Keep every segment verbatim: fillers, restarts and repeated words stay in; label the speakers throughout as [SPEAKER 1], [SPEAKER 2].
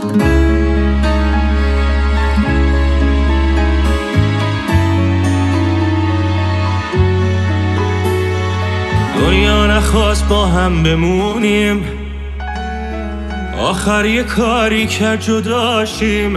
[SPEAKER 1] دنیا نخواست با هم بمونیم، آخر یه کاری کرد جداشیم.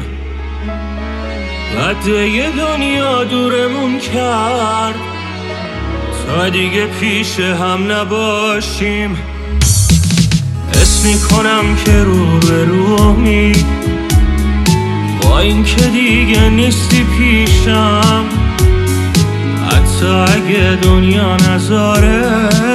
[SPEAKER 1] قده دنیا دورمون کرد تا دیگه پیش هم نباشیم. حس میکنم که رو به رومی، با این که دیگه نیستی پیشم. حتی اگه دنیا نذاره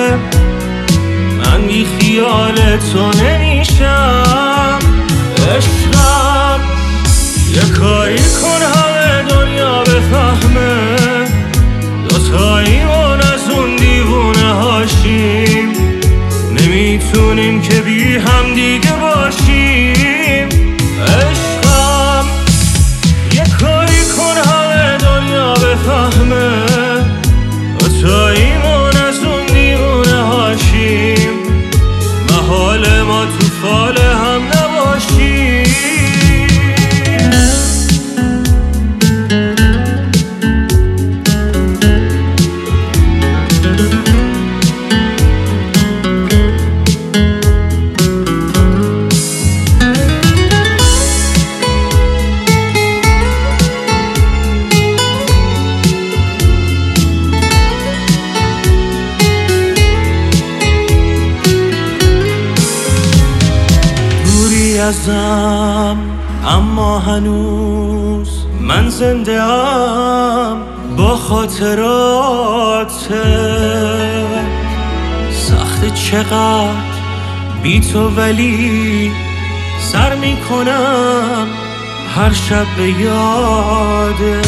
[SPEAKER 1] من بی خیال تو نمیشم. عشقم یه کاری کن همه دنیا بفهمه، دوتاییمون از اون دیوونه هاشیم. نمیتونیم که بی هم دیگه باشیم. عشقم یه کاری کن همه دنیا بفهمه، دوتاییمون از اون دیوونه هاشیم. محال ما تو فال هم نباشیم. ازم اما هنوز من زنده ام با خاطرات. سخت چقدر بی تو ولی سر میکنم هر شب به یاده.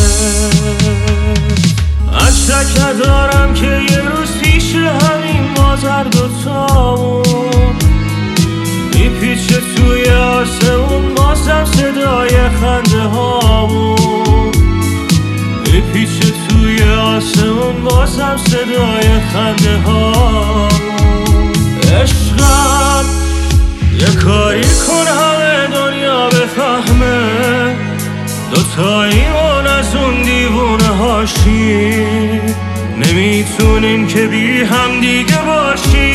[SPEAKER 1] از شک دارم که یه روز پیش همین مازر دوتامون میپیچه توی آسمون، بازم صدای خنده هامون. میپیچه توی آسمون، بازم صدای خنده هامون. عشقم یه کاری کن همه دنیا بفهمه، دوتاییمون از اون دیوونه هاشیم. نمیتونیم که بی هم دیگه باشیم.